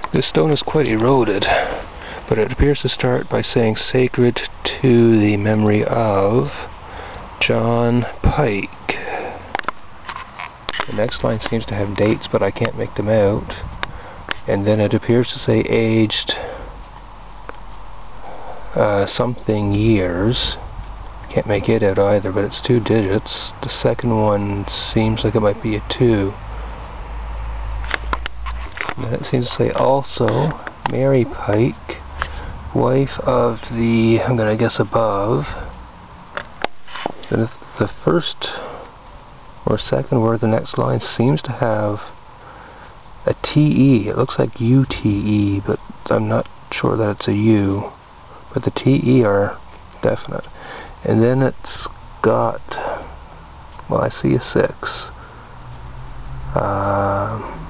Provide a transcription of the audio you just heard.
This stone is quite eroded, but it appears to start by saying sacred to the memory of John Pike. The next line seems to have dates, but I can't make them out. And then it appears to say aged something years. Can't make it out either, but it's 2 digits. The second one seems like it might be a 2. And then it seems to say also Mary Pike, wife of the, I'm gonna guess above. Then the first or second word of the next line seems to have a TE. It looks like UTE, but I'm not sure that it's a U. But the TE are definite. And then it's got, well, I see a 6.